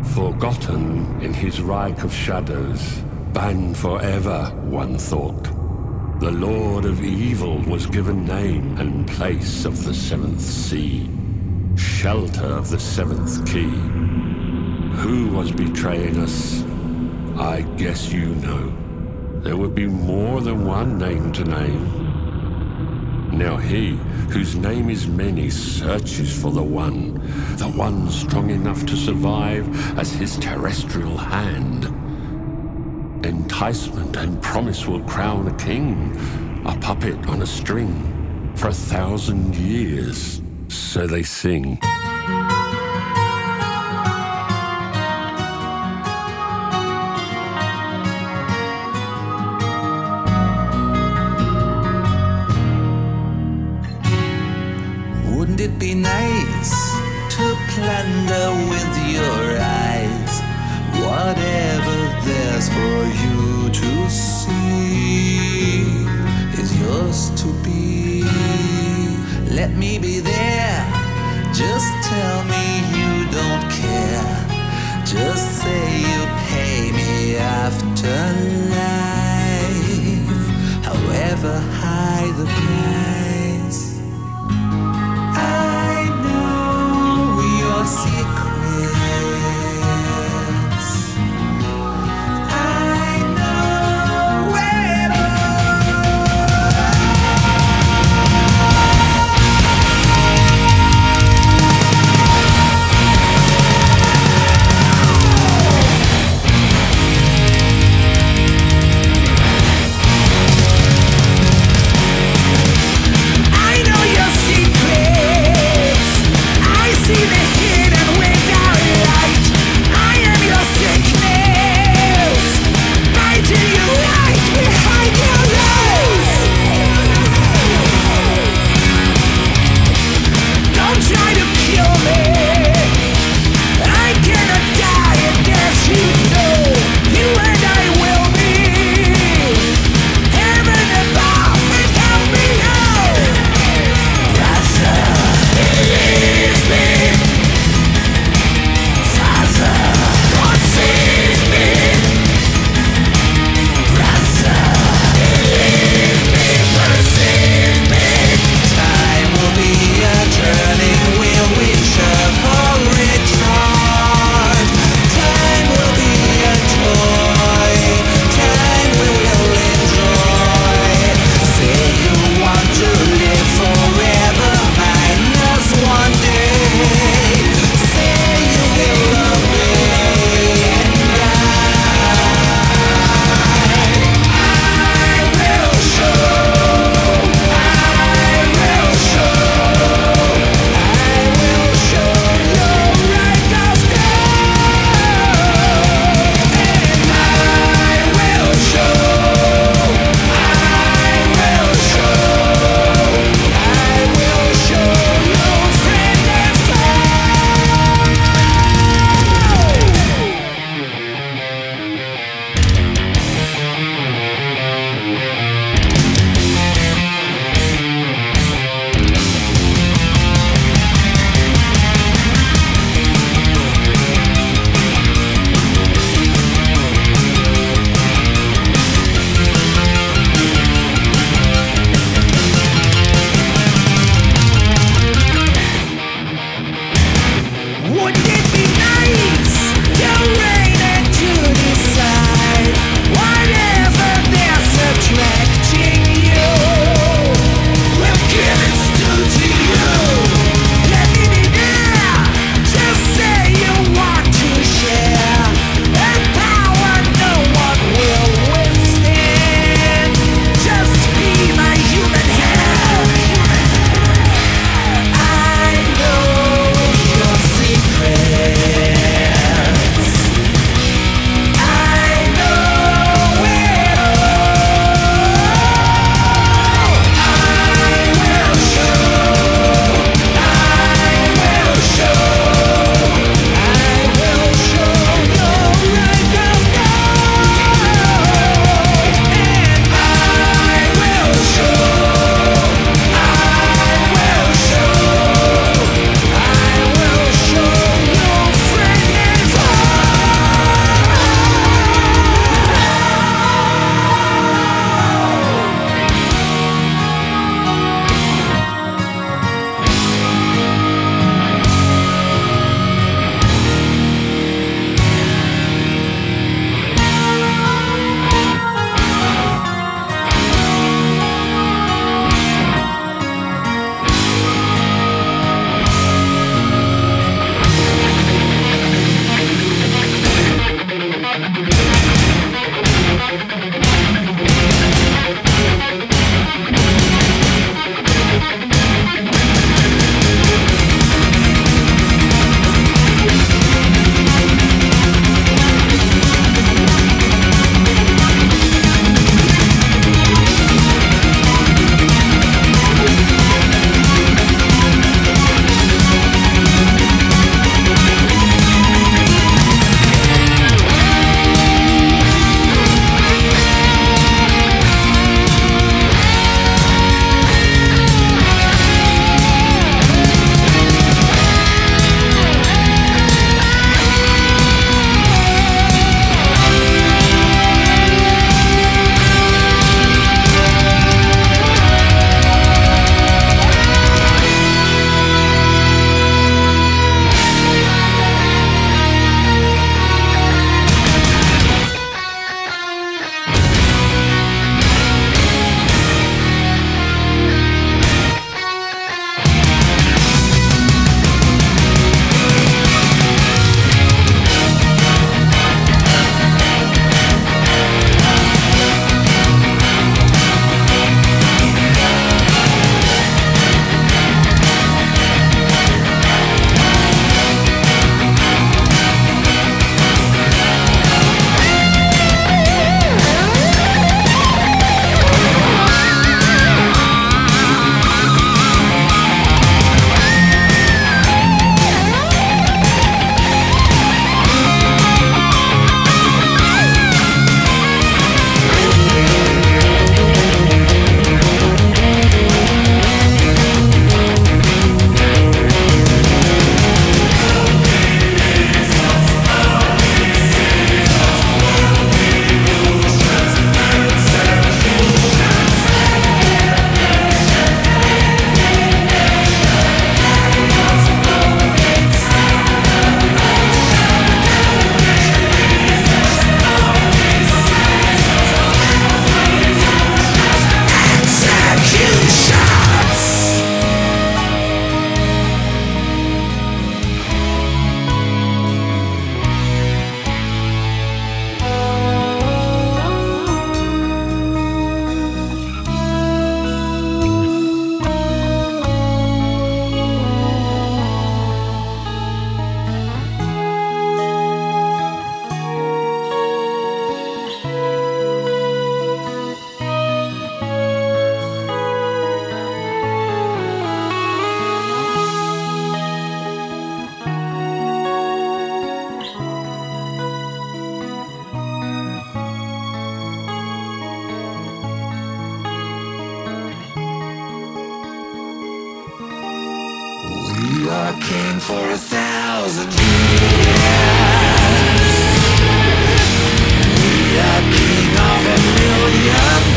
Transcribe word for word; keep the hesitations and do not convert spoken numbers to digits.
Forgotten in his Reich of shadows, banned forever, one thought. The Lord of Evil was given name and place of the seventh sea, shelter of the seventh key. Who was betraying us? I guess you know. There would be more than one name to name. Now he, whose name is many, searches for the one, the one strong enough to survive as his terrestrial hand. Enticement and promise will crown a king, a puppet on a string, for a thousand years, so they sing. Wouldn't it be nice to plunder with your eyes whatever there's for you to see is yours to be? Let me be there. Just tell me you don't care. Just say you pay me after life, however high the price. I know your secrets. I know it all. are king for a thousand years. We are king of a million